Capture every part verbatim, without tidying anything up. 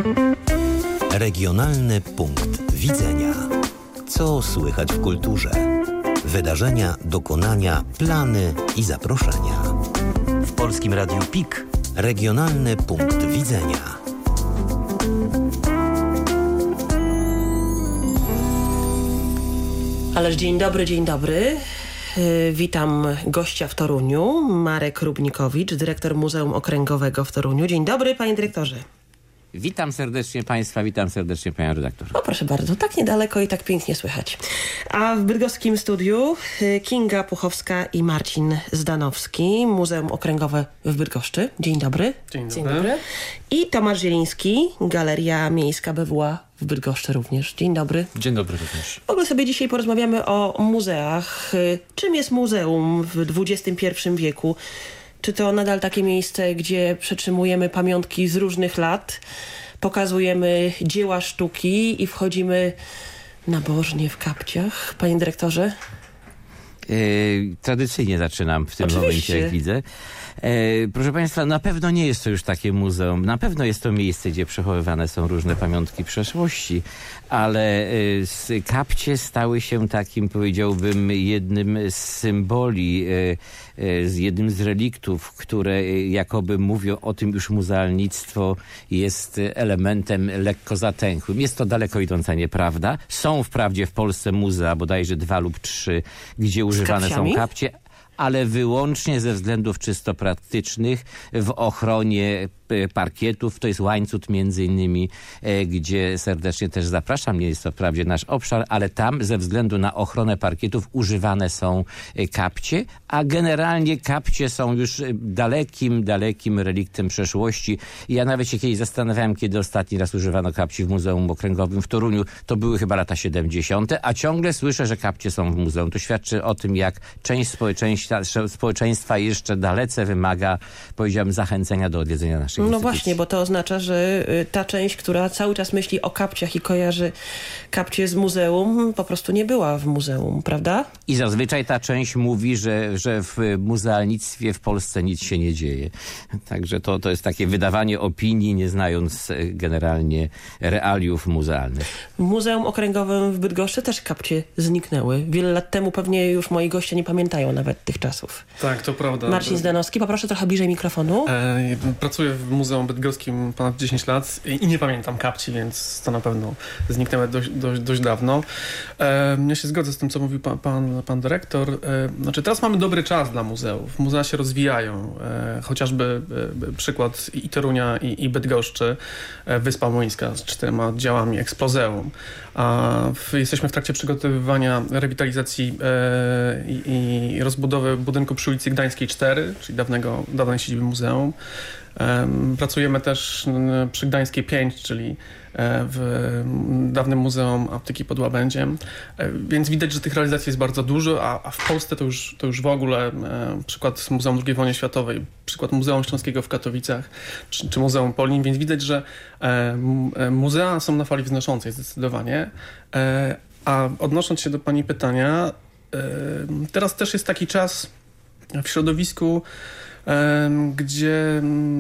Regionalny punkt widzenia. Co słychać w kulturze? Wydarzenia, dokonania, plany i zaproszenia. W Polskim Radiu P I K Regionalny punkt widzenia. Ależ dzień dobry, dzień dobry. Witam gościa w Toruniu, Marek Rubnikowicz, dyrektor Muzeum Okręgowego w Toruniu. Dzień dobry, panie dyrektorze. Witam serdecznie państwa, witam serdecznie panią redaktor. O, proszę bardzo, tak niedaleko i tak pięknie słychać. A w bydgoskim studiu Kinga Puchowska i Marcin Zdanowski, Muzeum Okręgowe w Bydgoszczy. Dzień dobry. Dzień dobry. Dzień dobry. I Tomasz Zieliński, Galeria Miejska B W A w Bydgoszczy również. Dzień dobry. Dzień dobry również. W ogóle sobie dzisiaj porozmawiamy o muzeach. Czym jest muzeum w dwudziestym pierwszym wieku? Czy to nadal takie miejsce, gdzie przetrzymujemy pamiątki z różnych lat, pokazujemy dzieła sztuki i wchodzimy nabożnie w kapciach? Panie dyrektorze? Yy, tradycyjnie zaczynam w tym Oczywiście. momencie, jak widzę. E, proszę państwa, na pewno nie jest to już takie muzeum. Na pewno jest to miejsce, gdzie przechowywane są różne pamiątki przeszłości, ale e, kapcie stały się takim, powiedziałbym, jednym z symboli, e, e, z jednym z reliktów, które jakoby mówią o tym, już muzealnictwo jest elementem lekko zatęchłym. Jest to daleko idąca nieprawda. Są wprawdzie w Polsce muzea, bodajże dwa lub trzy, gdzie używane są kapcie, ale wyłącznie ze względów czysto praktycznych w ochronie parkietów. To jest łańcut między innymi, gdzie serdecznie też zapraszam. Nie jest to wprawdzie nasz obszar, ale tam ze względu na ochronę parkietów używane są kapcie, a generalnie kapcie są już dalekim, dalekim reliktem przeszłości. Ja nawet się kiedyś zastanawiałem, kiedy ostatni raz używano kapci w Muzeum Okręgowym w Toruniu. To były chyba lata siedemdziesiąte, a ciągle słyszę, że kapcie są w muzeum. To świadczy o tym, jak część społeczeństwa, społeczeństwa jeszcze dalece wymaga, powiedziałbym, zachęcenia do odwiedzenia naszych No właśnie, bo to oznacza, że ta część, która cały czas myśli o kapciach i kojarzy kapcie z muzeum, po prostu nie była w muzeum, prawda? I zazwyczaj ta część mówi, że, że w muzealnictwie w Polsce nic się nie dzieje. Także to, to jest takie wydawanie opinii, nie znając generalnie realiów muzealnych. W Muzeum Okręgowym w Bydgoszczy też kapcie zniknęły. Wiele lat temu pewnie już moi goście nie pamiętają nawet tych czasów. Tak, to prawda. Marcin Zdanowski, poproszę trochę bliżej mikrofonu. E, pracuję w Muzeum Bydgoskim ponad dziesięć lat i nie pamiętam kapci, więc to na pewno zniknęły dość, dość, dość dawno. E, ja się zgodzę z tym, co mówił pan, pan, pan dyrektor. E, znaczy teraz mamy dobry czas dla muzeów. Muzea się rozwijają. E, chociażby e, przykład i Torunia, i, i Bydgoszczy. E, Wyspa Młyńska z czterema działami Explozeum. A w, jesteśmy w trakcie przygotowywania rewitalizacji e, i, i rozbudowy budynku przy ulicy Gdańskiej cztery, czyli dawnego, dawnej siedziby muzeum. Pracujemy też przy Gdańskiej pięć, czyli w dawnym Muzeum Apteki pod Łabędziem. Więc widać, że tych realizacji jest bardzo dużo, a, a w Polsce to już, to już w ogóle przykład Muzeum drugiej Wojny Światowej, przykład Muzeum Śląskiego w Katowicach, czy, czy Muzeum Polin, więc widać, że muzea są na fali wznoszącej zdecydowanie. A odnosząc się do pani pytania, teraz też jest taki czas w środowisku, gdzie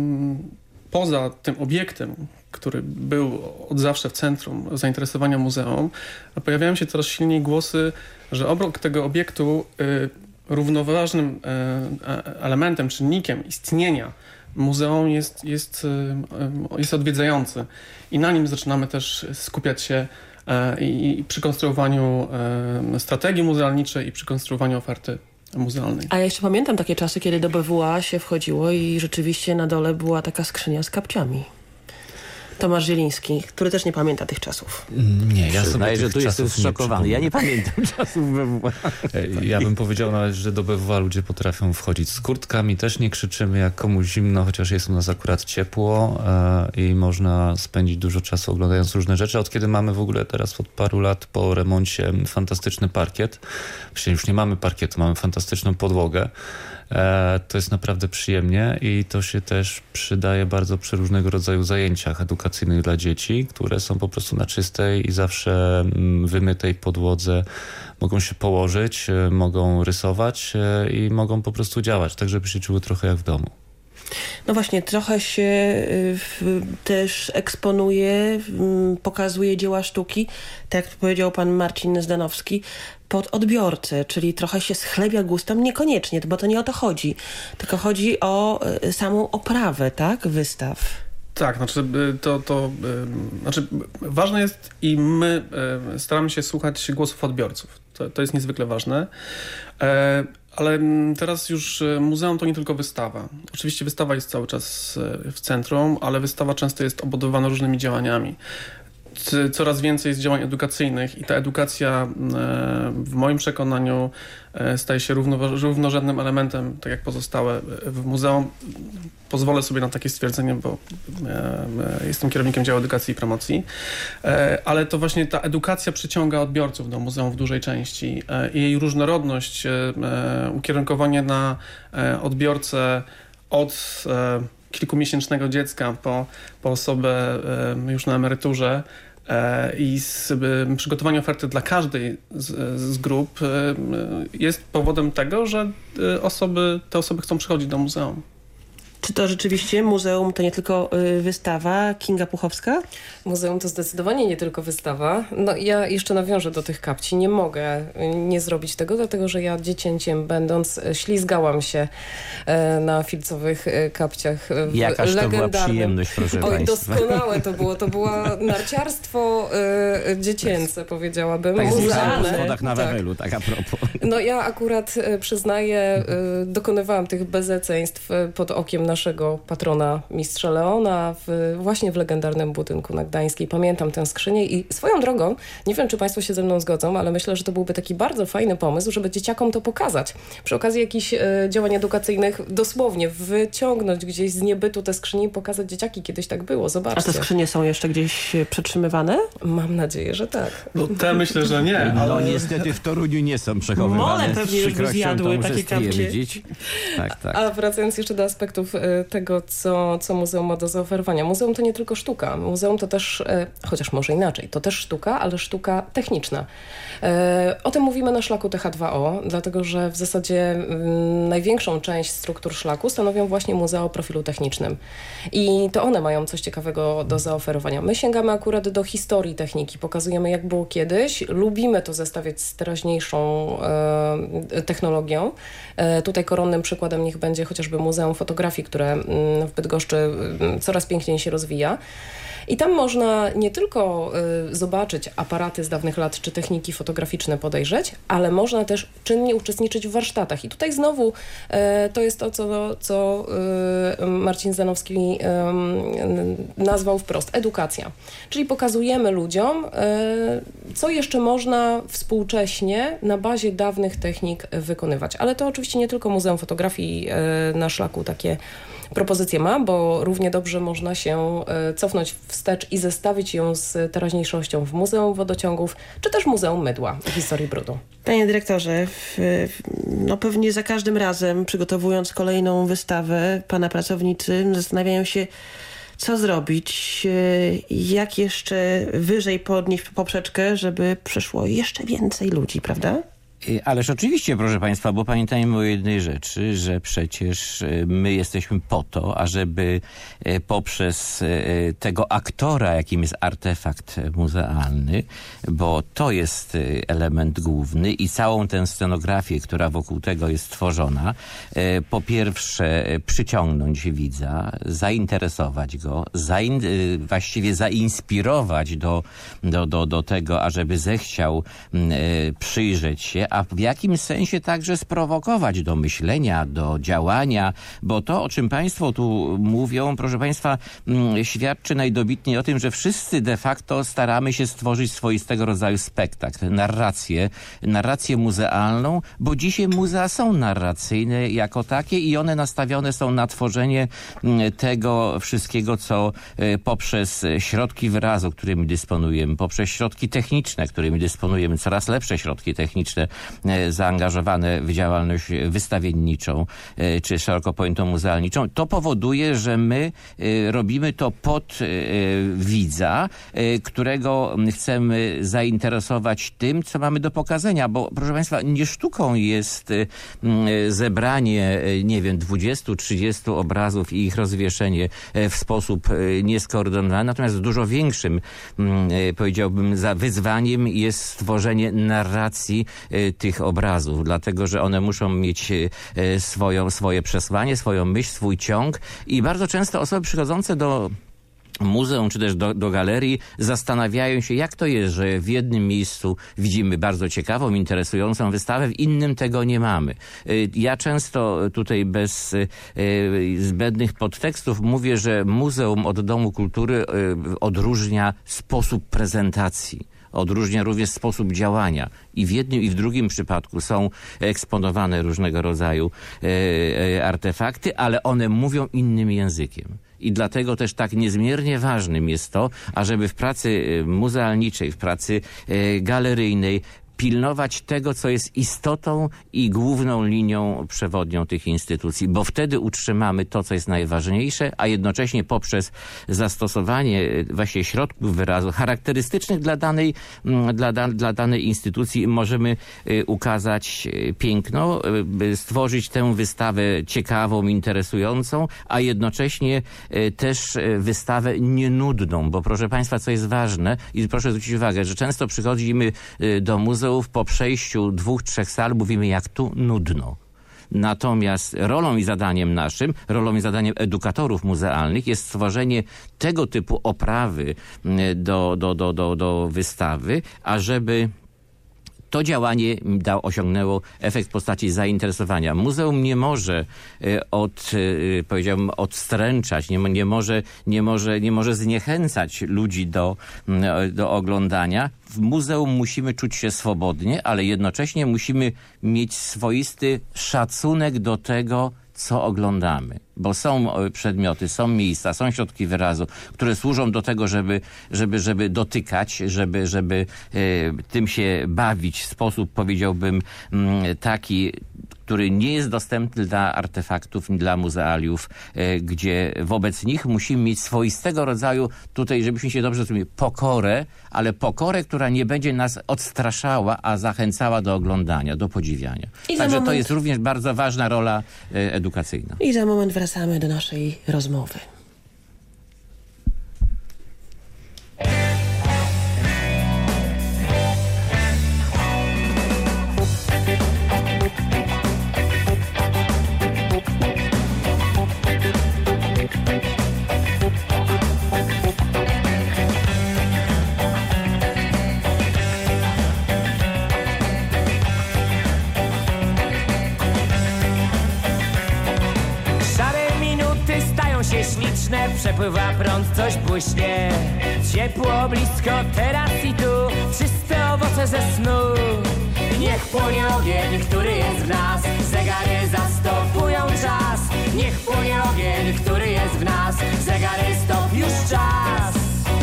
poza tym obiektem, który był od zawsze w centrum zainteresowania muzeum, pojawiają się coraz silniej głosy, że obok tego obiektu równoważnym elementem, czynnikiem istnienia muzeum jest, jest, jest odwiedzający. I na nim zaczynamy też skupiać się i, i przy konstruowaniu strategii muzealniczej i przy konstruowaniu oferty muzealnej. A ja jeszcze pamiętam takie czasy, kiedy do B W A się wchodziło i rzeczywiście na dole była taka skrzynia z kapciami. Tomasz Zieliński, który też nie pamięta tych czasów. Nie, ja Przyznaję, że tu jestem zszokowany. Ja nie pamiętam czasów B W A. Ja bym powiedział nawet, że do B W A ludzie potrafią wchodzić z kurtkami. Też nie krzyczymy, jak komuś zimno, chociaż jest u nas akurat ciepło e, i można spędzić dużo czasu oglądając różne rzeczy. Od kiedy mamy w ogóle teraz od paru lat po remoncie fantastyczny parkiet. Właściwie już nie mamy parkietu, mamy fantastyczną podłogę. E, to jest naprawdę przyjemnie i to się też przydaje bardzo przy różnego rodzaju zajęciach edukacyjnych dla dzieci, które są po prostu na czystej i zawsze mm, wymytej podłodze. Mogą się położyć, e, mogą rysować e, i mogą po prostu działać, tak żeby się czuły trochę jak w domu. No właśnie, trochę się y, też eksponuje, y, pokazuje dzieła sztuki, tak jak powiedział pan Marcin Zdanowski, pod odbiorcę, czyli trochę się schlebia gustem, niekoniecznie, bo to nie o to chodzi, tylko chodzi o y, samą oprawę, tak, wystaw. Tak, znaczy to, to znaczy ważne jest i my staramy się słuchać głosów odbiorców. To, to jest niezwykle ważne. Ale teraz już muzeum to nie tylko wystawa. Oczywiście wystawa jest cały czas w centrum, ale wystawa często jest obudowana różnymi działaniami. Coraz więcej jest działań edukacyjnych i ta edukacja w moim przekonaniu staje się równo, równorzędnym elementem, tak jak pozostałe w muzeum. Pozwolę sobie na takie stwierdzenie, bo jestem kierownikiem działu edukacji i promocji, ale to właśnie ta edukacja przyciąga odbiorców do muzeum w dużej części i jej różnorodność, ukierunkowanie na odbiorcę od kilkumiesięcznego dziecka po, po osobę już na emeryturze i z, przygotowanie oferty dla każdej z, z grup jest powodem tego, że osoby, te osoby chcą przychodzić do muzeum. Czy to rzeczywiście muzeum to nie tylko y, wystawa? Kinga Puchowska? Muzeum to zdecydowanie nie tylko wystawa. No ja jeszcze nawiążę do tych kapci. Nie mogę nie zrobić tego, dlatego że ja dziecięciem będąc ślizgałam się e, na filcowych kapciach. W Jakaż to była przyjemność, proszę Oj, państwa. doskonałe to było. To było narciarstwo e, dziecięce, powiedziałabym. Tak, muzealne. w schodach na Wawelu, tak a propos. No ja akurat e, przyznaję, e, dokonywałam tych bezeceństw pod okiem naszego patrona mistrza Leona w, właśnie w legendarnym budynku na Gdańskiej. Pamiętam tę skrzynię i swoją drogą, nie wiem, czy państwo się ze mną zgodzą, ale myślę, że to byłby taki bardzo fajny pomysł, żeby dzieciakom to pokazać. Przy okazji jakichś e, działań edukacyjnych dosłownie wyciągnąć gdzieś z niebytu te skrzynie i pokazać dzieciaki. Kiedyś tak było, zobaczcie. A te skrzynie są jeszcze gdzieś przetrzymywane? Mam nadzieję, że tak. No te myślę, że nie. Ale... No niestety w Toruniu nie są przechowywane. Mole pewnie już by zjadły takie kapcie. Tak, tak. A wracając jeszcze do aspektów tego, co, co muzeum ma do zaoferowania. Muzeum to nie tylko sztuka. Muzeum to też, chociaż może inaczej, to też sztuka, ale sztuka techniczna. O tym mówimy na szlaku T H dwa O, dlatego że w zasadzie największą część struktur szlaku stanowią właśnie muzea o profilu technicznym. I to one mają coś ciekawego do zaoferowania. My sięgamy akurat do historii techniki, pokazujemy jak było kiedyś, lubimy to zestawiać z teraźniejszą e, technologią. E, tutaj koronnym przykładem niech będzie chociażby Muzeum Fotografii, które w Bydgoszczy coraz piękniej się rozwija. I tam można nie tylko y, zobaczyć aparaty z dawnych lat, czy techniki fotograficzne podejrzeć, ale można też czynnie uczestniczyć w warsztatach. I tutaj znowu y, to jest to, co, co y, Marcin Zdanowski y, nazwał wprost edukacja. Czyli pokazujemy ludziom, y, co jeszcze można współcześnie na bazie dawnych technik wykonywać. Ale to oczywiście nie tylko Muzeum Fotografii y, na szlaku takie propozycję ma, bo równie dobrze można się cofnąć wstecz i zestawić ją z teraźniejszością w Muzeum Wodociągów, czy też Muzeum Mydła i Historii Brudu. Panie dyrektorze, w, no pewnie za każdym razem, przygotowując kolejną wystawę, pana pracownicy zastanawiają się, co zrobić, jak jeszcze wyżej podnieść poprzeczkę, żeby przyszło jeszcze więcej ludzi, prawda? Ależ oczywiście, proszę państwa, bo pamiętajmy o jednej rzeczy, że przecież my jesteśmy po to, ażeby poprzez tego aktora, jakim jest artefakt muzealny, bo to jest element główny i całą tę scenografię, która wokół tego jest tworzona, po pierwsze przyciągnąć widza, zainteresować go, zain, właściwie zainspirować do, do, do, do tego, ażeby zechciał przyjrzeć się, a w jakimś sensie także sprowokować do myślenia, do działania, bo to, o czym państwo tu mówią, proszę państwa, świadczy najdobitniej o tym, że wszyscy de facto staramy się stworzyć swoistego rodzaju spektakl, narrację, narrację muzealną, bo dzisiaj muzea są narracyjne jako takie i one nastawione są na tworzenie tego wszystkiego, co poprzez środki wyrazu, którymi dysponujemy, poprzez środki techniczne, którymi dysponujemy, coraz lepsze środki techniczne, zaangażowane w działalność wystawienniczą czy szeroko pojętą muzealniczą. To powoduje, że my robimy to pod widza, którego chcemy zainteresować tym, co mamy do pokazania, bo proszę Państwa, nie sztuką jest zebranie, nie wiem, dwudziestu, trzydziestu obrazów i ich rozwieszenie w sposób nieskoordynowany, natomiast dużo większym, powiedziałbym, za wyzwaniem jest stworzenie narracji tych obrazów, dlatego, że one muszą mieć swoją, swoje przesłanie, swoją myśl, swój ciąg i bardzo często osoby przychodzące do muzeum czy też do, do galerii zastanawiają się, jak to jest, że w jednym miejscu widzimy bardzo ciekawą, interesującą wystawę, w innym tego nie mamy. Ja często tutaj bez zbędnych podtekstów mówię, że muzeum od Domu Kultury odróżnia sposób prezentacji. Odróżnia również sposób działania. I w jednym i w drugim przypadku są eksponowane różnego rodzaju e, artefakty, ale one mówią innym językiem. I dlatego też tak niezmiernie ważnym jest to, ażeby w pracy muzealniczej, w pracy e, galeryjnej pilnować tego, co jest istotą i główną linią przewodnią tych instytucji, bo wtedy utrzymamy to, co jest najważniejsze, a jednocześnie poprzez zastosowanie właśnie środków wyrazu charakterystycznych dla danej, dla, da, dla danej instytucji możemy ukazać piękno, stworzyć tę wystawę ciekawą, interesującą, a jednocześnie też wystawę nienudną, bo proszę Państwa, co jest ważne i proszę zwrócić uwagę, że często przychodzimy do muzeum po przejściu dwóch, trzech sal mówimy, jak tu nudno. Natomiast rolą i zadaniem naszym, rolą i zadaniem edukatorów muzealnych jest stworzenie tego typu oprawy do, do, do, do, do wystawy, ażeby to działanie da, osiągnęło efekt w postaci zainteresowania. Muzeum nie może od, powiedziałbym, odstręczać, nie, nie, może, nie, może, nie może zniechęcać ludzi do, do oglądania. W muzeum musimy czuć się swobodnie, ale jednocześnie musimy mieć swoisty szacunek do tego, co oglądamy. Bo są przedmioty, są miejsca, są środki wyrazu, które służą do tego, żeby, żeby, żeby dotykać, żeby, żeby e, tym się bawić w sposób, powiedziałbym, m, taki, który nie jest dostępny dla artefaktów, dla muzealiów, e, gdzie wobec nich musimy mieć swoistego rodzaju, tutaj, żebyśmy się dobrze zrozumieli, pokorę, ale pokorę, która nie będzie nas odstraszała, a zachęcała do oglądania, do podziwiania. I Także moment... to jest również bardzo ważna rola e, edukacyjna. I za moment wracamy do naszej rozmowy. Śliczne, przepływa prąd, coś błyśnie. Ciepło, blisko, teraz i tu. Czyste owoce ze snu. Niech płonie ogień, który jest w nas. Zegary zastopują czas. Niech płonie ogień, który jest w nas. Zegary stop, już czas.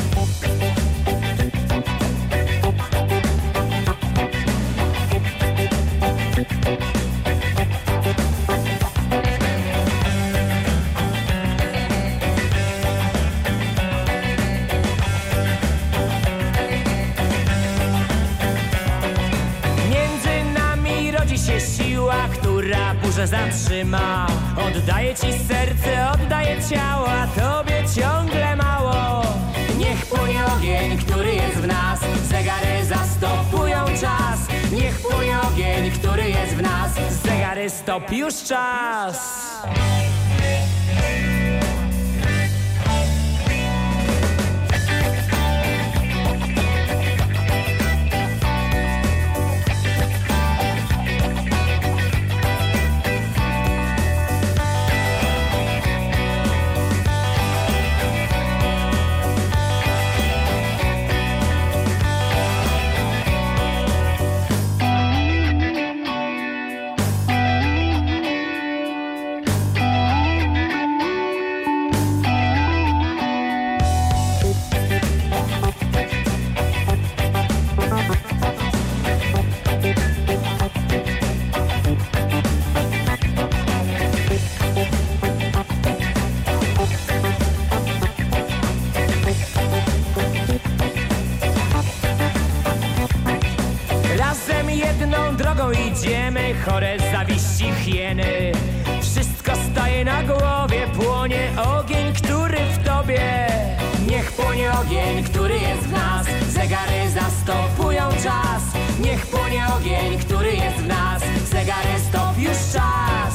Która burzę zatrzyma. Oddaję ci serce, oddaję ciało, a tobie ciągle mało. Niech płonie ogień, który jest w nas. Zegary zastopują czas. Niech płonie ogień, który jest w nas. Zegary stop, już czas. idziemy, chore zawiści hieny. Wszystko staje na głowie, płonie ogień, który w tobie. Niech płonie ogień, który jest w nas, zegary zastopują czas. Niech płonie ogień, który jest w nas, zegary stop już czas.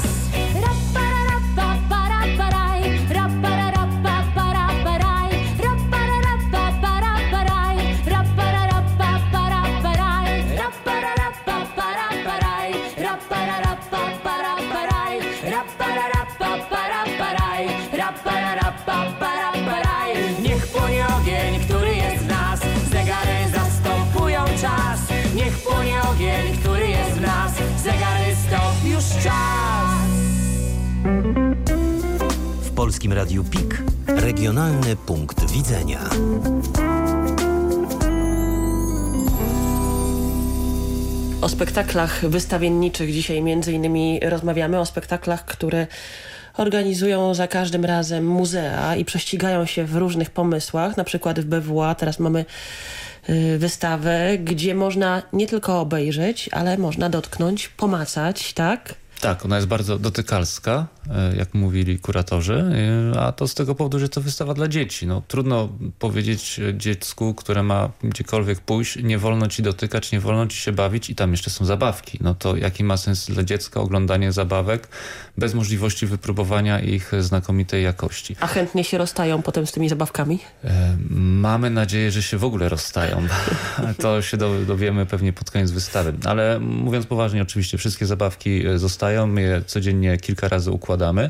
Niech płonie ogień, który jest w nas, zegary zastępują czas. Niech płonie ogień, który jest w nas, zegary stop już czas. W Polskim Radiu Pik regionalny punkt widzenia. O spektaklach wystawienniczych dzisiaj między innymi rozmawiamy, o spektaklach, które organizują za każdym razem muzea i prześcigają się w różnych pomysłach, na przykład w B W A teraz mamy y, wystawę, gdzie można nie tylko obejrzeć, ale można dotknąć, pomacać, tak? Tak, ona jest bardzo dotykalska, jak mówili kuratorzy, a to z tego powodu, że to wystawa dla dzieci. No, trudno powiedzieć dziecku, które ma gdziekolwiek pójść, nie wolno ci dotykać, nie wolno ci się bawić i tam jeszcze są zabawki. No to jaki ma sens dla dziecka oglądanie zabawek bez możliwości wypróbowania ich znakomitej jakości? A chętnie się rozstają potem z tymi zabawkami? E, mamy nadzieję, że się w ogóle rozstają. To się dowiemy pewnie pod koniec wystawy. Ale mówiąc poważnie, oczywiście wszystkie zabawki zostają. My je codziennie kilka razy układamy.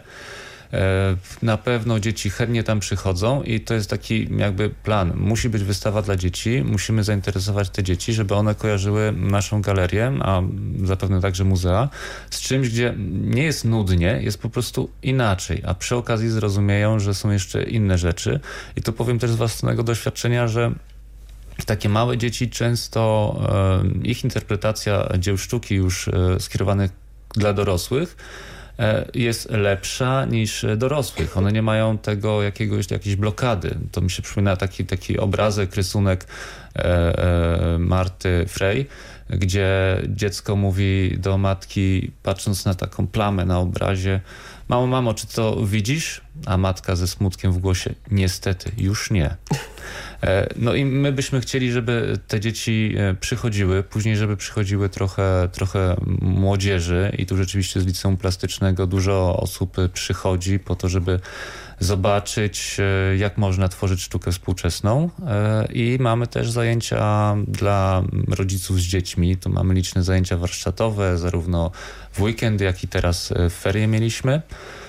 Na pewno dzieci chętnie tam przychodzą i to jest taki jakby plan. Musi być wystawa dla dzieci, musimy zainteresować te dzieci, żeby one kojarzyły naszą galerię, a zapewne także muzea, z czymś, gdzie nie jest nudnie, jest po prostu inaczej, a przy okazji zrozumieją, że są jeszcze inne rzeczy. I tu powiem też z własnego doświadczenia, że takie małe dzieci często e, ich interpretacja dzieł sztuki już e, skierowanych dla dorosłych jest lepsza niż dorosłych. One nie mają tego jakiegoś, jakiejś blokady. To mi się przypomina taki, taki obrazek, rysunek e, e, Marty Frey, gdzie dziecko mówi do matki, patrząc na taką plamę na obrazie: mamo, mamo, czy to widzisz? A matka ze smutkiem w głosie: niestety, już nie. No i my byśmy chcieli, żeby te dzieci przychodziły, później żeby przychodziły trochę, trochę młodzieży i tu rzeczywiście z liceum plastycznego dużo osób przychodzi po to, żeby zobaczyć, jak można tworzyć sztukę współczesną. I mamy też zajęcia dla rodziców z dziećmi. Tu mamy liczne zajęcia warsztatowe, zarówno w weekend, jak i teraz w ferie mieliśmy.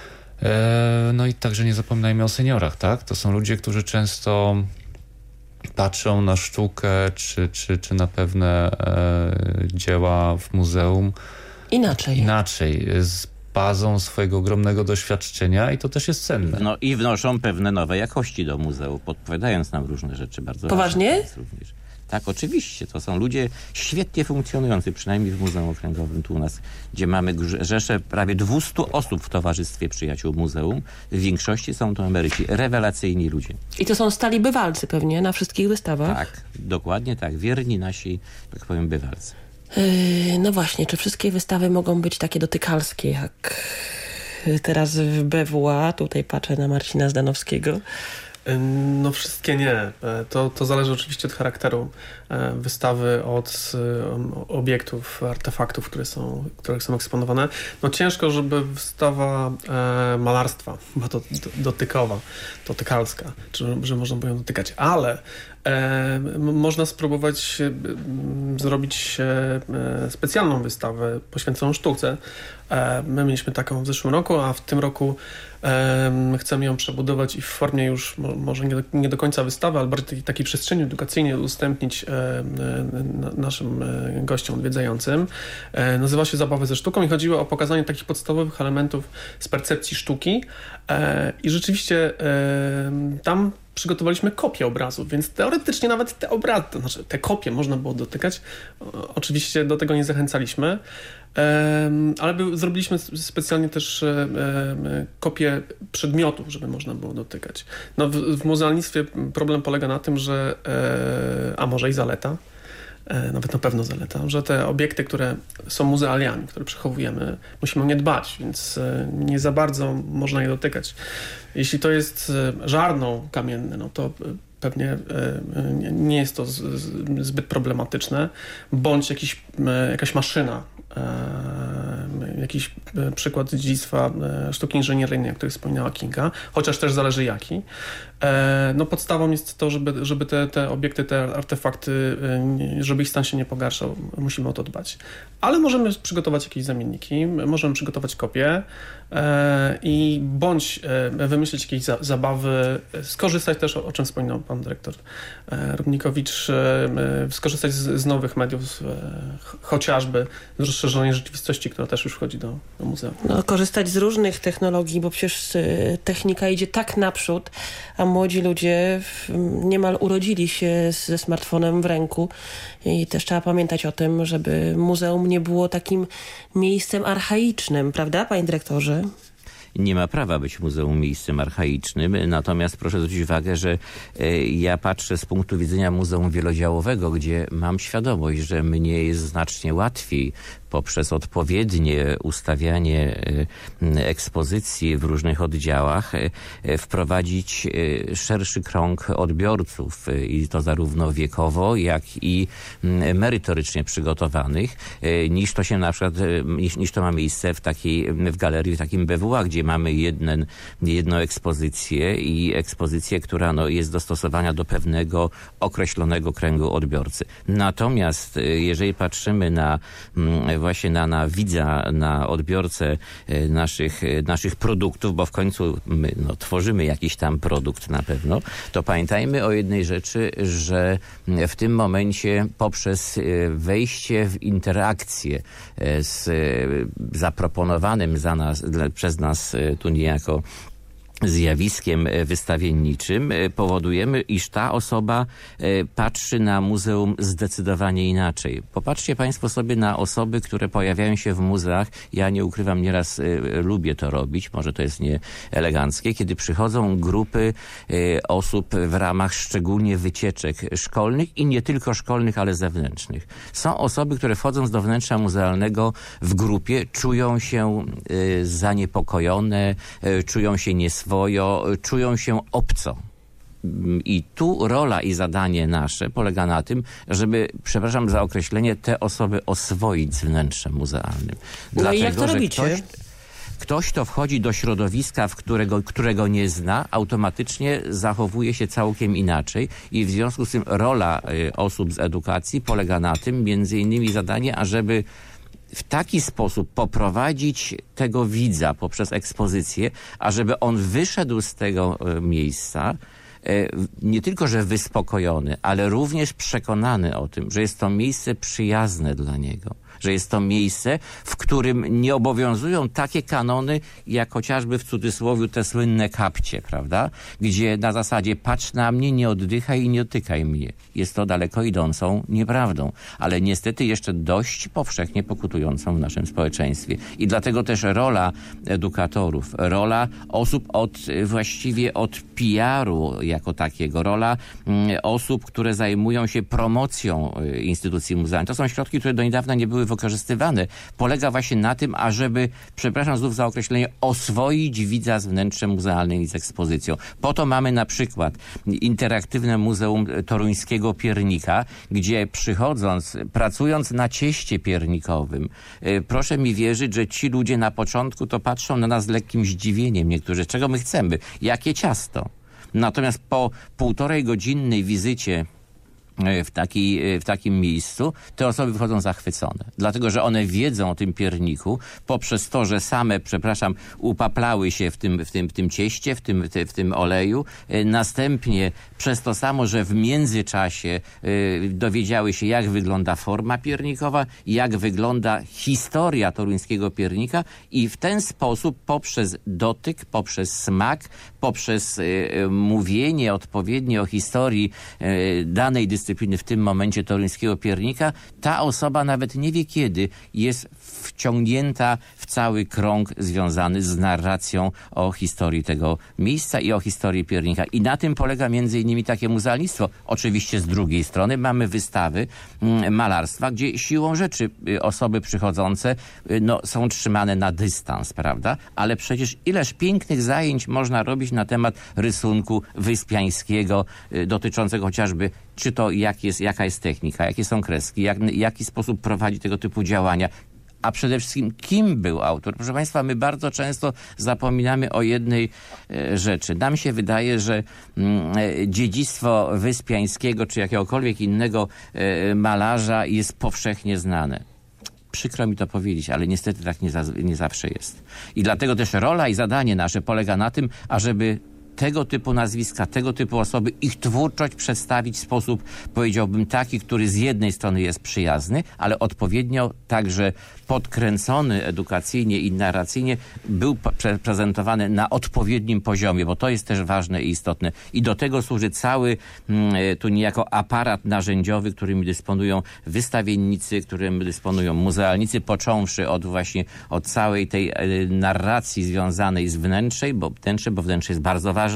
No i także nie zapominajmy o seniorach, tak? To są ludzie, którzy często patrzą na sztukę czy, czy, czy na pewne e, dzieła w muzeum inaczej. Inaczej, z bazą swojego ogromnego doświadczenia i to też jest cenne. No i wnoszą pewne nowe jakości do muzeum, podpowiadając nam różne rzeczy bardzo Poważnie? ważne. Również. Tak, oczywiście. To są ludzie świetnie funkcjonujący, przynajmniej w Muzeum Okręgowym tu u nas, gdzie mamy rzeszę prawie dwieście osób w Towarzystwie Przyjaciół Muzeum. W większości są to emeryci. Rewelacyjni ludzie. I to są stali bywalcy pewnie na wszystkich wystawach? Tak, dokładnie tak. Wierni nasi, tak powiem, bywalcy. Yy, no właśnie, czy wszystkie wystawy mogą być takie dotykalskie, jak teraz w B W A? Tutaj patrzę na Marcina Zdanowskiego. No wszystkie nie. To, to zależy oczywiście od charakteru wystawy, od obiektów, artefaktów, które są, które są eksponowane. No ciężko, żeby wystawa malarstwa była to dotykowa, dotykalska, czy że można by ją dotykać, ale e, można spróbować e, zrobić e, specjalną wystawę poświęconą sztuce. E, my mieliśmy taką w zeszłym roku, a w tym roku e, chcemy ją przebudować i w formie już mo, może nie do, nie do końca wystawy, ale bardziej takiej, takiej przestrzeni edukacyjnej udostępnić e, e, naszym e, gościom odwiedzającym. E, nazywa się Zabawy ze sztuką i chodziło o pokazanie takich podstawowych elementów z percepcji sztuki e, i rzeczywiście e, tam przygotowaliśmy kopię obrazów, więc teoretycznie nawet te obrazy, to znaczy te kopie można było dotykać. O, oczywiście do tego nie zachęcaliśmy, e, ale by, zrobiliśmy specjalnie też e, e, kopię przedmiotów, żeby można było dotykać. No w, w muzealnictwie problem polega na tym, że e, a może i zaleta, nawet na pewno zaleta, że te obiekty, które są muzealiami, które przechowujemy, musimy o nie dbać, więc nie za bardzo można je dotykać. Jeśli to jest żarną kamienny, no to pewnie nie jest to zbyt problematyczne, bądź jakiś, jakaś maszyna, jakiś przykład dziedzictwa sztuki inżynieryjnej, o której wspominała Kinga, chociaż też zależy jaki. No podstawą jest to, żeby, żeby te, te obiekty, te artefakty, żeby ich stan się nie pogarszał. Musimy o to dbać. Ale możemy przygotować jakieś zamienniki, możemy przygotować kopie i bądź wymyślić jakieś za, zabawy, skorzystać też, o, o czym wspominał pan dyrektor Rudnikowicz, skorzystać z, z nowych mediów, chociażby z rozszerzonej rzeczywistości, która też już wchodzi do, do muzeum. No, korzystać z różnych technologii, bo przecież technika idzie tak naprzód, a młodzi ludzie niemal urodzili się ze smartfonem w ręku i też trzeba pamiętać o tym, żeby muzeum nie było takim miejscem archaicznym, prawda, panie dyrektorze? Nie ma prawa być muzeum miejscem archaicznym, natomiast proszę zwrócić uwagę, że ja patrzę z punktu widzenia muzeum wielodziałowego, gdzie mam świadomość, że mnie jest znacznie łatwiej poprzez odpowiednie ustawianie ekspozycji w różnych oddziałach wprowadzić szerszy krąg odbiorców i to zarówno wiekowo, jak i merytorycznie przygotowanych, niż to się na przykład, niż, niż to ma miejsce w takiej, w galerii, w takim B W A, gdzie mamy jeden, jedną ekspozycję i ekspozycję, która no, jest dostosowana do pewnego określonego kręgu odbiorcy. Natomiast jeżeli patrzymy na właśnie na, na widza, na odbiorcę naszych, naszych produktów, bo w końcu my no, tworzymy jakiś tam produkt na pewno, to pamiętajmy o jednej rzeczy, że w tym momencie poprzez wejście w interakcję z zaproponowanym za nas, przez nas tu niejako zjawiskiem wystawienniczym powodujemy, iż ta osoba patrzy na muzeum zdecydowanie inaczej. Popatrzcie państwo sobie na osoby, które pojawiają się w muzeach. Ja nie ukrywam, nieraz lubię to robić, może to jest nieeleganckie, kiedy przychodzą grupy osób w ramach szczególnie wycieczek szkolnych i nie tylko szkolnych, ale zewnętrznych. Są osoby, które wchodząc do wnętrza muzealnego w grupie czują się zaniepokojone, czują się nieswojo, czują się obco. I tu rola i zadanie nasze polega na tym, żeby, przepraszam za określenie, te osoby oswoić z wnętrzem muzealnym. No Dlatego, i jak to że robicie? Ktoś, ktoś, kto wchodzi do środowiska, w którego, którego nie zna, automatycznie zachowuje się całkiem inaczej i w związku z tym rola y, osób z edukacji polega na tym, między innymi zadanie, ażeby w taki sposób poprowadzić tego widza poprzez ekspozycję, ażeby on wyszedł z tego miejsca nie tylko, że wyspokojony, ale również przekonany o tym, że jest to miejsce przyjazne dla niego. Że jest to miejsce, w którym nie obowiązują takie kanony, jak chociażby w cudzysłowie te słynne kapcie, prawda? Gdzie na zasadzie patrz na mnie, nie oddychaj i nie dotykaj mnie. Jest to daleko idącą nieprawdą, ale niestety jeszcze dość powszechnie pokutującą w naszym społeczeństwie. I dlatego też rola edukatorów, rola osób od właściwie od P R u jako takiego, rola mm, osób, które zajmują się promocją y, instytucji muzealnych. To są środki, które do niedawna nie były wykorzystywane, polega właśnie na tym, ażeby, przepraszam znów za określenie, oswoić widza z wnętrzem muzealnym i z ekspozycją. Po to mamy na przykład interaktywne Muzeum Toruńskiego Piernika, gdzie przychodząc, pracując na cieście piernikowym, yy, proszę mi wierzyć, że ci ludzie na początku to patrzą na nas z lekkim zdziwieniem. Niektórzy, czego my chcemy? Jakie ciasto? Natomiast po półtorej godzinnej wizycie w, taki, w takim miejscu, te osoby wychodzą zachwycone. Dlatego, że one wiedzą o tym pierniku poprzez to, że same, przepraszam, upaplały się w tym, w tym, w tym cieście, w tym, w tym oleju. Następnie przez to samo, że w międzyczasie y, dowiedziały się, jak wygląda forma piernikowa, jak wygląda historia toruńskiego piernika i w ten sposób poprzez dotyk, poprzez smak, poprzez y, mówienie odpowiednio o historii y, danej dyscypliny, w tym momencie toruńskiego piernika, ta osoba nawet nie wie kiedy jest wciągnięta w cały krąg związany z narracją o historii tego miejsca i o historii piernika. I na tym polega między innymi takie muzealnictwo. Oczywiście z drugiej strony mamy wystawy mm, malarstwa, gdzie siłą rzeczy y, osoby przychodzące y, no, są trzymane na dystans, prawda? Ale przecież ileż pięknych zajęć można robić na temat rysunku wyspiańskiego, y, dotyczącego chociażby czy to jak jest, jaka jest technika, jakie są kreski, jak, w jaki sposób prowadzi tego typu działania. A przede wszystkim, kim był autor? Proszę Państwa, my bardzo często zapominamy o jednej e, rzeczy. Nam się wydaje, że mm, dziedzictwo Wyspiańskiego czy jakiegokolwiek innego e, malarza jest powszechnie znane. Przykro mi to powiedzieć, ale niestety tak nie, za, nie zawsze jest. I dlatego też rola i zadanie nasze polega na tym, ażeby tego typu nazwiska, tego typu osoby, ich twórczość przedstawić w sposób, powiedziałbym, taki, który z jednej strony jest przyjazny, ale odpowiednio także podkręcony edukacyjnie i narracyjnie był pre- prezentowany na odpowiednim poziomie, bo to jest też ważne i istotne. I do tego służy cały mm, tu niejako aparat narzędziowy, którymi dysponują wystawiennicy, którym dysponują muzealnicy, począwszy od właśnie od całej tej y, narracji związanej z wnętrzem, bo wnętrze, bo wnętrze jest bardzo ważne,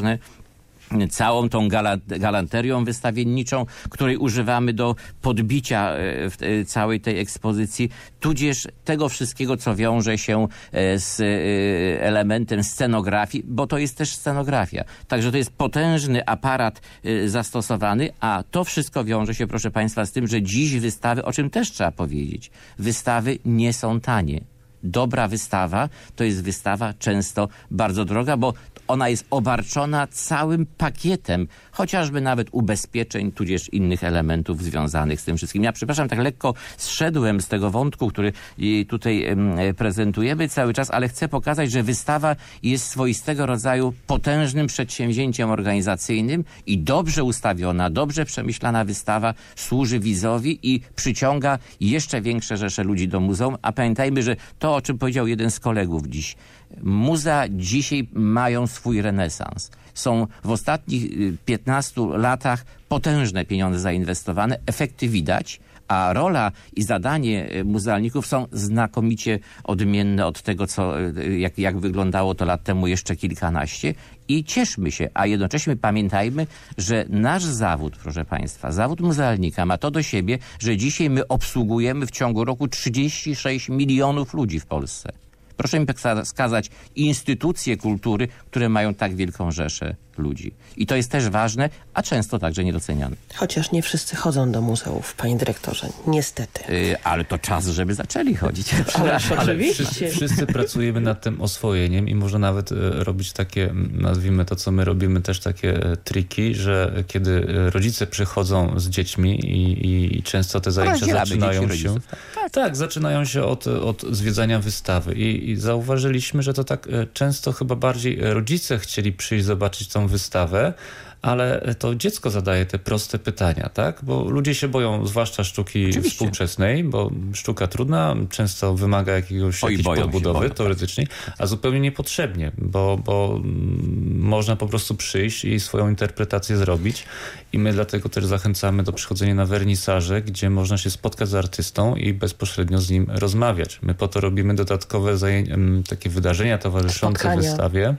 całą tą galanterią wystawienniczą, której używamy do podbicia całej tej ekspozycji, tudzież tego wszystkiego, co wiąże się z elementem scenografii, bo to jest też scenografia. Także to jest potężny aparat zastosowany, a to wszystko wiąże się, proszę Państwa, z tym, że dziś wystawy, o czym też trzeba powiedzieć, wystawy nie są tanie. Dobra wystawa to jest wystawa często bardzo droga, bo ona jest obarczona całym pakietem, chociażby nawet ubezpieczeń, tudzież innych elementów związanych z tym wszystkim. Ja przepraszam, tak lekko zszedłem z tego wątku, który tutaj prezentujemy cały czas, ale chcę pokazać, że wystawa jest swoistego rodzaju potężnym przedsięwzięciem organizacyjnym i dobrze ustawiona, dobrze przemyślana wystawa służy widzowi i przyciąga jeszcze większe rzesze ludzi do muzeum. A pamiętajmy, że to, o czym powiedział jeden z kolegów dziś, muzea dzisiaj mają swój renesans. Są w ostatnich piętnastu latach potężne pieniądze zainwestowane, efekty widać, a rola i zadanie muzealników są znakomicie odmienne od tego, co, jak, jak wyglądało to lat temu jeszcze kilkanaście. I cieszmy się, a jednocześnie pamiętajmy, że nasz zawód, proszę Państwa, zawód muzealnika ma to do siebie, że dzisiaj my obsługujemy w ciągu roku trzydzieści sześć milionów ludzi w Polsce. Proszę mi wskazać instytucje kultury, które mają tak wielką rzeszę ludzi. I to jest też ważne, a często także niedoceniane. Chociaż nie wszyscy chodzą do muzeów, panie dyrektorze, niestety. Yy, ale to czas, żeby zaczęli chodzić. Ale, ale wszyscy, wszyscy pracujemy nad tym oswojeniem i można nawet y, robić takie, nazwijmy to, co my robimy, też takie y, triki, że kiedy rodzice przychodzą z dziećmi i, i, i często te zajęcia zaczynają się... Rodziców, tak. Tak, tak, zaczynają się od, od zwiedzania wystawy I, i zauważyliśmy, że to tak y, często chyba bardziej rodzice chcieli przyjść zobaczyć tą wystawę, ale to dziecko zadaje te proste pytania, tak? Bo ludzie się boją, zwłaszcza sztuki Oczywiście. współczesnej, bo sztuka trudna często wymaga jakiegoś, Oj, jakiejś boją podbudowy się, boją, teoretycznej, a zupełnie niepotrzebnie, bo, bo można po prostu przyjść i swoją interpretację zrobić i my dlatego też zachęcamy do przychodzenia na wernisaże, gdzie można się spotkać z artystą i bezpośrednio z nim rozmawiać. My po to robimy dodatkowe zajęcia, takie wydarzenia towarzyszące Spotkania. wystawie,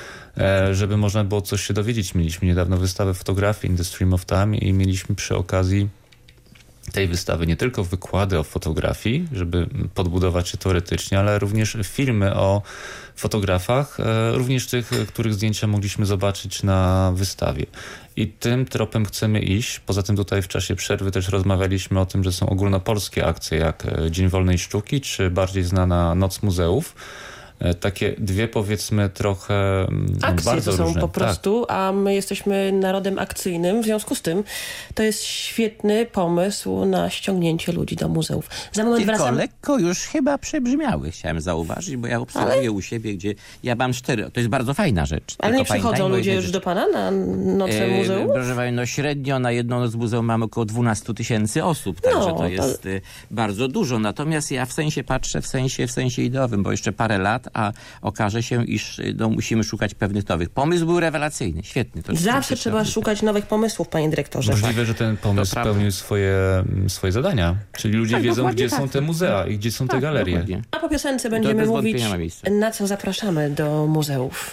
żeby można było coś się dowiedzieć. Mieliśmy niedawno wystawę fotografii In the Stream of Time i mieliśmy przy okazji tej wystawy nie tylko wykłady o fotografii, żeby podbudować się teoretycznie, ale również filmy o fotografach, również tych, których zdjęcia mogliśmy zobaczyć na wystawie. I tym tropem chcemy iść. Poza tym tutaj w czasie przerwy też rozmawialiśmy o tym, że są ogólnopolskie akcje jak Dzień Wolnej Sztuki, czy bardziej znana Noc Muzeów. Takie dwie, powiedzmy, trochę Akcje bardzo to są różne. po prostu, tak. A my jesteśmy narodem akcyjnym, w związku z tym to jest świetny pomysł na ściągnięcie ludzi do muzeów. Za moment Tylko wracam... lekko już chyba przebrzmiały, chciałem zauważyć, bo ja obserwuję ale... u siebie, gdzie ja mam cztery. To jest bardzo fajna rzecz. Ale Tylko nie przychodzą ludzie już rzecz. do pana na nocę e, muzeum? Proszę Pani, no średnio na jedną noc muzeum mamy około dwanaście tysięcy osób, także no, to jest to... bardzo dużo. Natomiast ja w sensie patrzę, w sensie, w sensie ideowym, bo jeszcze parę lat, a okaże się, iż no, musimy szukać pewnych nowych. Pomysł był rewelacyjny, świetny. To Zawsze trzeba szukać nowych pomysłów, panie dyrektorze. Możliwe, że ten pomysł spełnił swoje, swoje zadania. Czyli ludzie tak, wiedzą, gdzie tak. są te muzea i gdzie są tak, te galerie. Dokładnie. A po piosence będziemy mówić, na co zapraszamy do muzeów.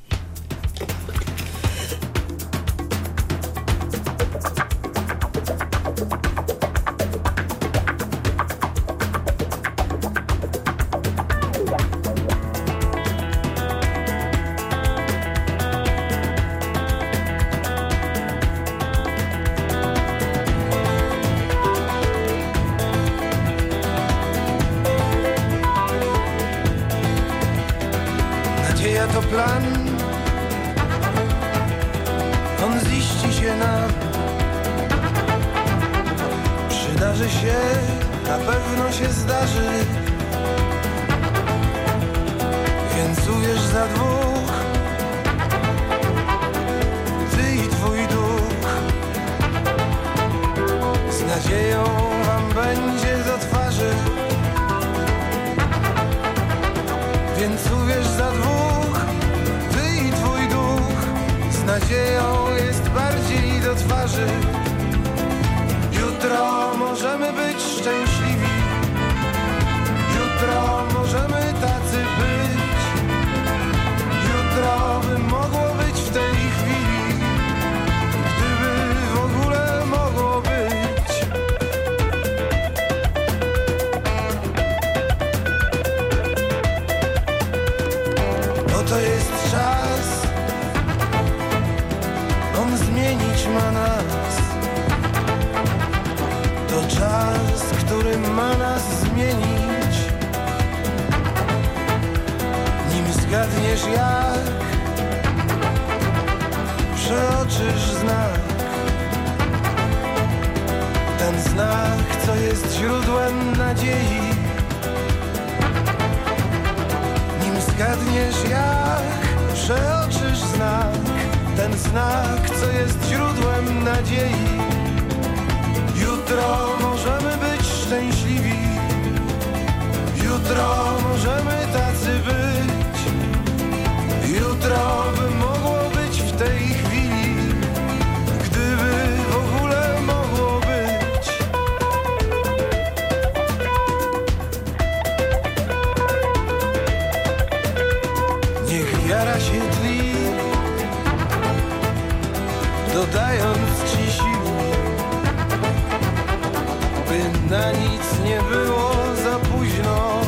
Nadzieja to plan, on ziści się nam. Przydarzy się, na pewno się zdarzy. Więc uwierz za dwóch, ty i twój duch. Z nadzieją wam będzie do twarzy. Więc uwierz za dwóch, ty i twój duch. Z nadzieją jest bardziej do twarzy. Jutro możemy być szczęśliwi. Jutro możemy tacy być. Jutro by mogło być w tej chwili, gdyby w ogóle mogło być. Oto jest czas, on zmienić ma nas. To czas, który ma nas zmienić. Nim zgadniesz jak, przeoczysz znak. Ten znak, co jest źródłem nadziei. Nim zgadniesz jak, przeoczysz znak. Ten znak, co jest źródłem nadziei. Jutro możemy być szczęśliwi. Jutro możemy tacy być. Jutro by mogło być w tej chwili, gdyby w ogóle mogło być. Niech wiara się tli, dodając ci sił, by na nic nie było za późno.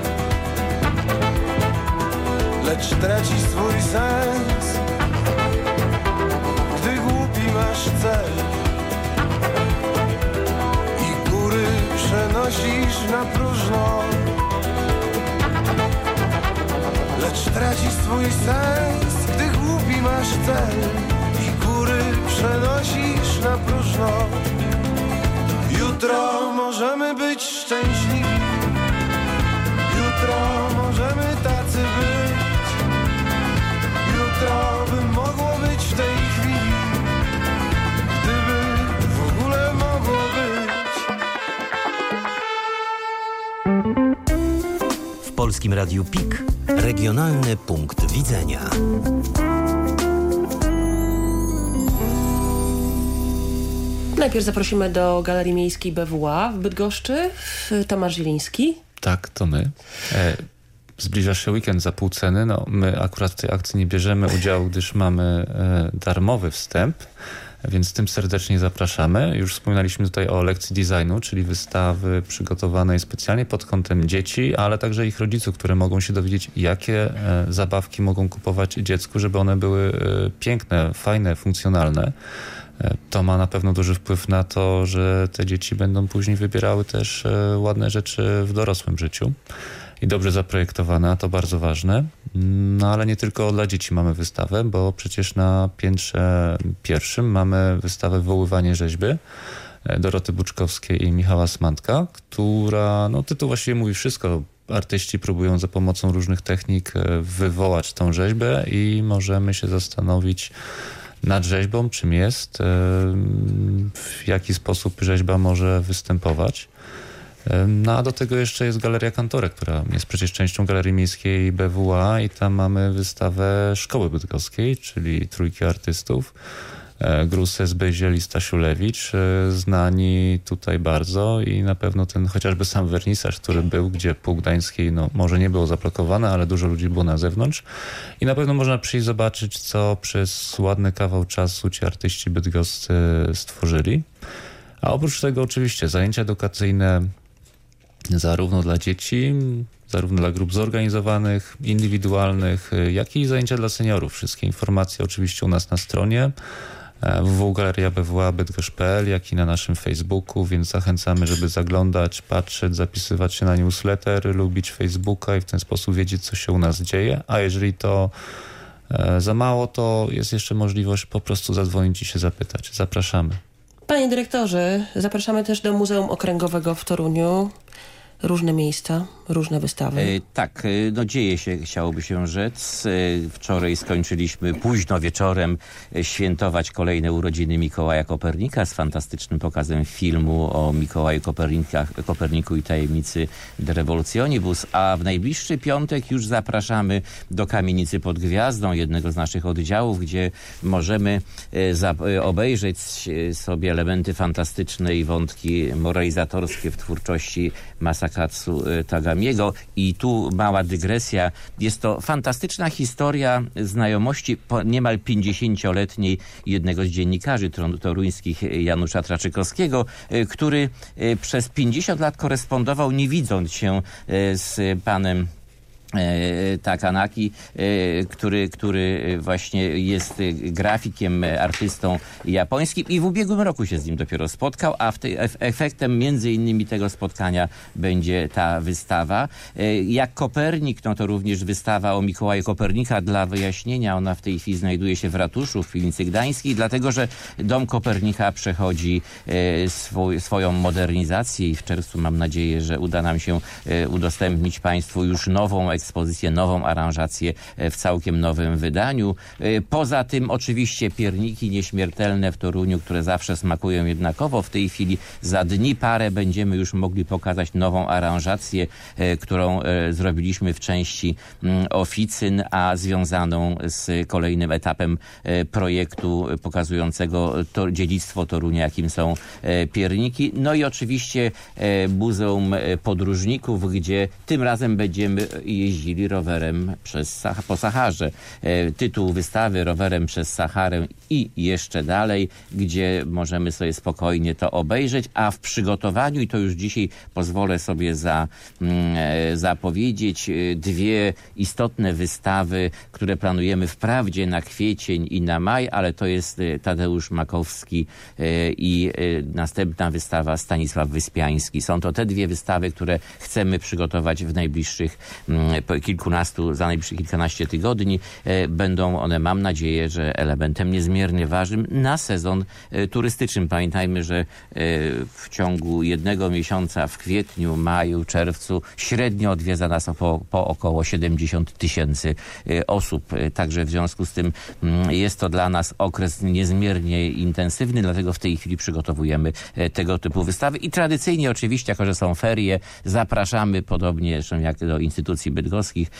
Lecz traci swój sens, gdy głupi masz cel i góry przenosisz na próżno. Lecz traci swój sens, gdy głupi masz cel i góry przenosisz na próżno. Jutro możemy być szczęśliwi. Jutro możemy tacy być. Jutro by mogło być w tej chwili, gdyby w ogóle mogło być. W Polskim Radiu PiK regionalny punkt widzenia. Najpierw zaprosimy do Galerii Miejskiej B W A w Bydgoszczy. Tomasz Zieliński. Tak, to my. E, zbliża się weekend za pół ceny. No, my akurat w tej akcji nie bierzemy udziału, gdyż mamy e, darmowy wstęp, więc tym serdecznie zapraszamy. Już wspominaliśmy tutaj o lekcji designu, czyli wystawy przygotowanej specjalnie pod kątem dzieci, ale także ich rodziców, które mogą się dowiedzieć, jakie e, zabawki mogą kupować dziecku, żeby one były e, piękne, fajne, funkcjonalne. To ma na pewno duży wpływ na to, że te dzieci będą później wybierały też ładne rzeczy w dorosłym życiu i dobrze zaprojektowane, a to bardzo ważne. No ale nie tylko dla dzieci mamy wystawę, bo przecież na piętrze pierwszym mamy wystawę Wywoływanie rzeźby Doroty Buczkowskiej i Michała Smantka, która, no tytuł właściwie mówi wszystko. Artyści próbują za pomocą różnych technik wywołać tą rzeźbę i możemy się zastanowić nad rzeźbą, czym jest, w jaki sposób rzeźba może występować. No a do tego jeszcze jest Galeria Kantorek, która jest przecież częścią Galerii Miejskiej B W A i tam mamy wystawę Szkoły Bydgoskiej, czyli trójki artystów. Gruses, Beziel i Stasiulewicz, znani tutaj bardzo i na pewno ten chociażby sam wernisaż, który był, gdzie pół Gdańskiej no, może nie było zablokowane, ale dużo ludzi było na zewnątrz i na pewno można przyjść zobaczyć, co przez ładny kawał czasu ci artyści bydgoscy stworzyli. A oprócz tego oczywiście zajęcia edukacyjne zarówno dla dzieci, zarówno dla grup zorganizowanych, indywidualnych, jak i zajęcia dla seniorów. Wszystkie informacje oczywiście u nas na stronie w w u Galeria B W A Bydgoszcz kropka p l, jak i na naszym Facebooku, więc zachęcamy, żeby zaglądać, patrzeć, zapisywać się na newsletter, lubić Facebooka i w ten sposób wiedzieć, co się u nas dzieje. A jeżeli to e, za mało, to jest jeszcze możliwość po prostu zadzwonić i się zapytać. Zapraszamy. Panie dyrektorze, zapraszamy też do Muzeum Okręgowego w Toruniu. Różne miejsca, różne wystawy. E, tak, no dzieje się, chciałoby się rzec. E, wczoraj skończyliśmy późno wieczorem świętować kolejne urodziny Mikołaja Kopernika z fantastycznym pokazem filmu o Mikołaju Koperniku i tajemnicy De Revolutionibus, a w najbliższy piątek już zapraszamy do Kamienicy pod Gwiazdą, jednego z naszych oddziałów, gdzie możemy e, obejrzeć sobie elementy fantastyczne i wątki moralizatorskie w twórczości Masakatsu Tagamiego. I tu mała dygresja. Jest to fantastyczna historia znajomości niemal pięćdziesięcioletniej jednego z dziennikarzy toruńskich, Janusza Traczykowskiego, który przez pięćdziesiąt lat korespondował, nie widząc się z panem Takanaki, który, który właśnie jest grafikiem, artystą japońskim i w ubiegłym roku się z nim dopiero spotkał, a w tej, efektem między innymi tego spotkania będzie ta wystawa. Jak Kopernik, no to również wystawa o Mikołaju Kopernika. Dla wyjaśnienia, ona w tej chwili znajduje się w ratuszu w Piwnicy Gdańskiej, dlatego że Dom Kopernika przechodzi swój, swoją modernizację i w czerwcu mam nadzieję, że uda nam się udostępnić Państwu już nową ekspozycję, nową aranżację w całkiem nowym wydaniu. Poza tym oczywiście pierniki nieśmiertelne w Toruniu, które zawsze smakują jednakowo. W tej chwili za dni parę będziemy już mogli pokazać nową aranżację, którą zrobiliśmy w części oficyn, a związaną z kolejnym etapem projektu pokazującego to dziedzictwo Torunia, jakim są pierniki. No i oczywiście Muzeum Podróżników, gdzie tym razem będziemy jeździli rowerem przez, po Saharze. E, tytuł wystawy Rowerem przez Saharę i jeszcze dalej, gdzie możemy sobie spokojnie to obejrzeć, a w przygotowaniu, i to już dzisiaj pozwolę sobie za, e, zapowiedzieć, dwie istotne wystawy, które planujemy wprawdzie na kwiecień i na maj, ale to jest Tadeusz Makowski e, i e, następna wystawa Stanisław Wyspiański. Są to te dwie wystawy, które chcemy przygotować w najbliższych po kilkunastu, za najbliższych kilkanaście tygodni. E, będą one, mam nadzieję, że elementem niezmiernie ważnym na sezon e, turystyczny. Pamiętajmy, że e, w ciągu jednego miesiąca w kwietniu, maju, czerwcu średnio odwiedza nas po, po około siedemdziesiąt tysięcy e, osób. E, także w związku z tym m, jest to dla nas okres niezmiernie intensywny, dlatego w tej chwili przygotowujemy e, tego typu wystawy i tradycyjnie oczywiście, jako że są ferie, zapraszamy podobnie zresztą jak do instytucji bydgoskich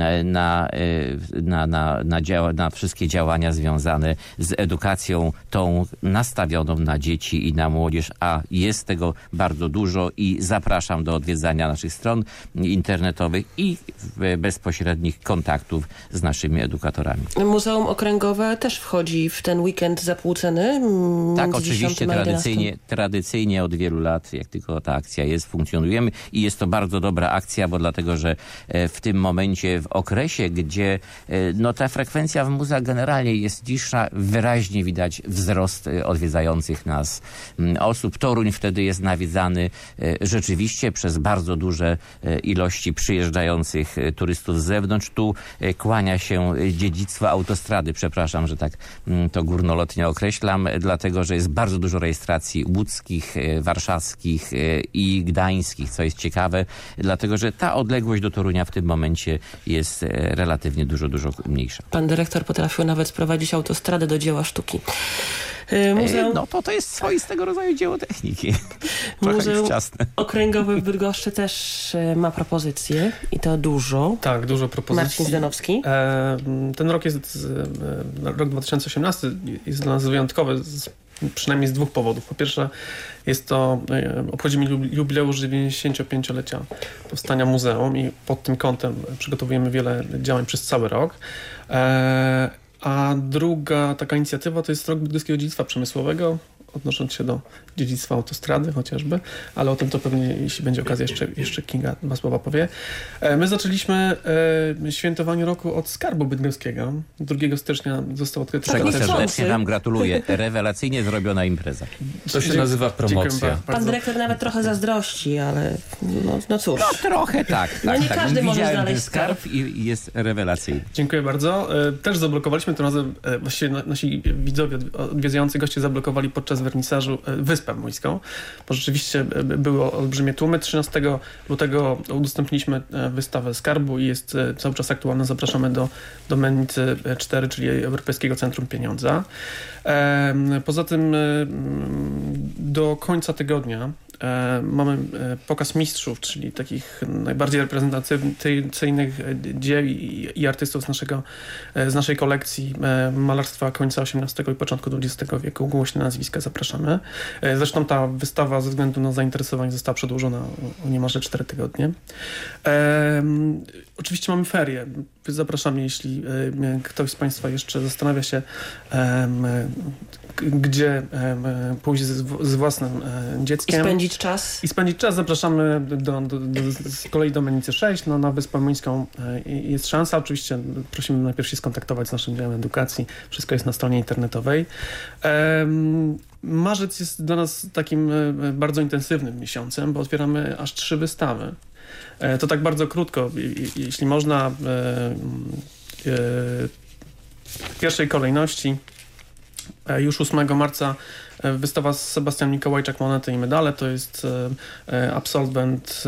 na, na, na, na, działa, na wszystkie działania związane z edukacją tą nastawioną na dzieci i na młodzież, a jest tego bardzo dużo i zapraszam do odwiedzania naszych stron internetowych i bezpośrednich kontaktów z naszymi edukatorami. Muzeum Okręgowe też wchodzi w ten weekend za pół ceny? Tak, oczywiście tradycyjnie, tradycyjnie od wielu lat, jak tylko ta akcja jest, funkcjonujemy i jest to bardzo dobra akcja, bo dlatego, że w tym momencie, w okresie, gdzie no, ta frekwencja w muzeach generalnie jest niższa, wyraźnie widać wzrost odwiedzających nas osób. Toruń wtedy jest nawiedzany rzeczywiście przez bardzo duże ilości przyjeżdżających turystów z zewnątrz. Tu kłania się dziedzictwo autostrady, przepraszam, że tak to górnolotnie określam, dlatego, że jest bardzo dużo rejestracji łódzkich, warszawskich i gdańskich, co jest ciekawe, dlatego, że ta odległość do Torunia w tym momencie jest relatywnie dużo, dużo mniejsza. Pan dyrektor potrafił nawet sprowadzić autostradę do dzieła sztuki. Muzeum... No to to jest swoistego rodzaju dzieło techniki. Muzeum wczesne. Okręgowe w Bydgoszczy też ma propozycje i to dużo. Tak, dużo propozycji. Marcin Zdanowski. E, ten rok jest, e, rok dwa tysiące osiemnasty jest dla nas wyjątkowy z, przynajmniej z dwóch powodów. Po pierwsze jest to, e, obchodzimy jubileusz dziewięćdziesięciopięciolecia powstania muzeum i pod tym kątem przygotowujemy wiele działań przez cały rok. E, a druga taka inicjatywa to jest Rok Bydgoskiego Dziedzictwa Przemysłowego, odnosząc się do dziedzictwa autostrady chociażby, ale o tym to pewnie, jeśli będzie okazja, jeszcze, jeszcze Kinga dwa słowa powie. My zaczęliśmy e, świętowanie roku od Skarbu Bydgoskiego. drugiego stycznia został odkryty... Czego Tak, serdecznie wam gratuluję. Rewelacyjnie zrobiona impreza. To się nazywa promocja. Pan dyrektor nawet trochę zazdrości, ale no, no cóż. No trochę tak. tak no nie tak. każdy może Widziałem znaleźć ten skarb, skarb. i i jest rewelacyjny. Dziękuję bardzo. E, też zablokowaliśmy tym razem, e, właściwie nasi widzowie, odwiedzający goście zablokowali podczas wernisażu e, Wyspę Młyńską, bo rzeczywiście były olbrzymie tłumy. trzynastego lutego udostępniliśmy wystawę Skarbu i jest cały czas aktualna. Zapraszamy do, do Mennicy cztery, czyli Europejskiego Centrum Pieniądza. Poza tym do końca tygodnia mamy pokaz mistrzów, czyli takich najbardziej reprezentacyjnych dzieł i, i artystów z, naszego, z naszej kolekcji malarstwa końca osiemnastego i początku dwudziestego wieku. Głośne nazwiska zapraszamy. Zresztą ta wystawa ze względu na zainteresowanie została przedłużona o niemalże cztery tygodnie. E, oczywiście mamy ferie. Zapraszamy, jeśli e, ktoś z Państwa jeszcze zastanawia się, e, gdzie e, pójść z, z własnym e, dzieckiem. I spędzić czas. I spędzić czas. Zapraszamy do, do, do, do, z kolei do Mennicy sześć. No, na Wyspę Młyńską e, jest szansa. Oczywiście prosimy najpierw się skontaktować z naszym działem edukacji. Wszystko jest na stronie internetowej. E, Marzec jest dla nas takim bardzo intensywnym miesiącem, bo otwieramy aż trzy wystawy. To tak bardzo krótko, jeśli można, w pierwszej kolejności już ósmego marca wystawa z Sebastian Mikołajczak, Monety i medale. To jest absolwent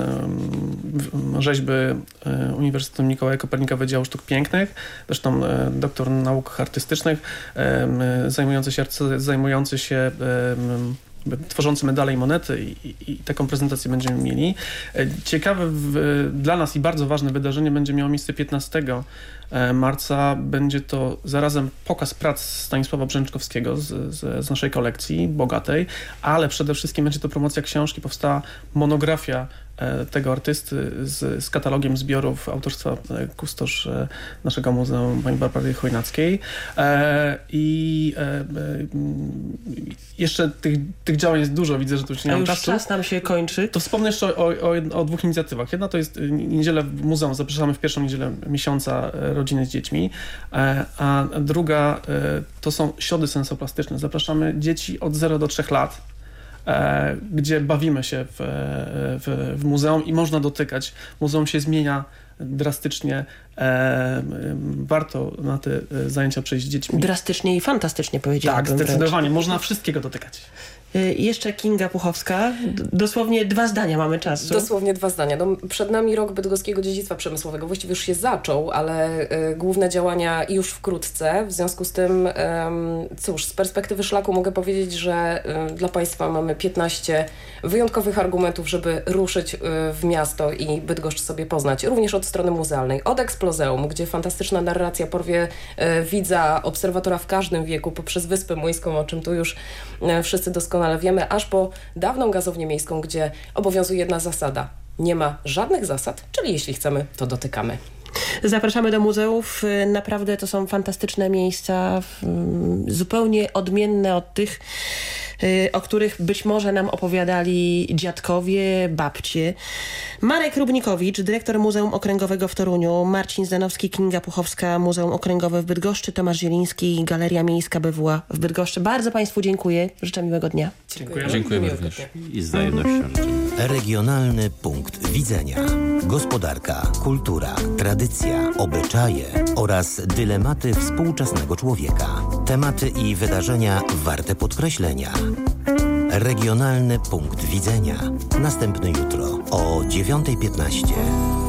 rzeźby Uniwersytetu Mikołaja Kopernika Wydziału Sztuk Pięknych, zresztą doktor nauk artystycznych, zajmujący się, zajmujący się tworzący medale i monety i, i, i taką prezentację będziemy mieli. Ciekawe w, dla nas i bardzo ważne wydarzenie będzie miało miejsce piętnastego marca. Będzie to zarazem pokaz prac Stanisława Brzęczkowskiego z, z, z naszej kolekcji bogatej, ale przede wszystkim będzie to promocja książki. Powstała monografia tego artysty z, z katalogiem zbiorów autorstwa kustosz naszego muzeum pani Barbary Chojnackiej. E, I e, jeszcze tych, tych działań jest dużo. Widzę, że tu już nie mam już czasu. czas nam się kończy. To wspomnę jeszcze o, o, o dwóch inicjatywach. Jedna to jest niedzielę w muzeum. Zapraszamy w pierwszą niedzielę miesiąca rodziny z dziećmi. E, a druga e, to są siody sensoplastyczne. Zapraszamy dzieci od zera do trzech lat. E, gdzie bawimy się w, w, w muzeum i można dotykać. Muzeum się zmienia drastycznie. E, warto na te zajęcia przyjść z dziećmi. Drastycznie i fantastycznie powiedziałabym. Tak, zdecydowanie. Wręcz. Można wszystkiego dotykać. I jeszcze Kinga Puchowska. D- dosłownie dwa zdania mamy czasu. Dosłownie dwa zdania. No, przed nami rok Bydgoskiego Dziedzictwa Przemysłowego. Właściwie już się zaczął, ale y, główne działania już wkrótce. W związku z tym, y, cóż, z perspektywy szlaku mogę powiedzieć, że y, dla Państwa mamy piętnaście wyjątkowych argumentów, żeby ruszyć y, w miasto i Bydgoszcz sobie poznać. Również od strony muzealnej. Od Eksplozeum, gdzie fantastyczna narracja porwie y, widza, obserwatora w każdym wieku, poprzez Wyspę Młyńską, o czym tu już y, wszyscy doskonale ale wiemy, aż po dawną gazownię miejską, gdzie obowiązuje jedna zasada. Nie ma żadnych zasad, czyli jeśli chcemy, to dotykamy. Zapraszamy do muzeów. Naprawdę to są fantastyczne miejsca, zupełnie odmienne od tych, o których być może nam opowiadali dziadkowie, babcie. Marek Rubnikowicz, dyrektor Muzeum Okręgowego w Toruniu, Marcin Zdanowski, Kinga Puchowska, Muzeum Okręgowe w Bydgoszczy, Tomasz Zieliński, Galeria Miejska B W A w Bydgoszczy. Bardzo Państwu dziękuję. Życzę miłego dnia. Dziękujemy. Dziękujemy również. I z wzajemnością życzymy. Regionalny punkt widzenia. Gospodarka, kultura, tradycja, obyczaje oraz dylematy współczesnego człowieka. Tematy i wydarzenia warte podkreślenia. Regionalny punkt widzenia. Następny jutro o dziewiąta piętnaście.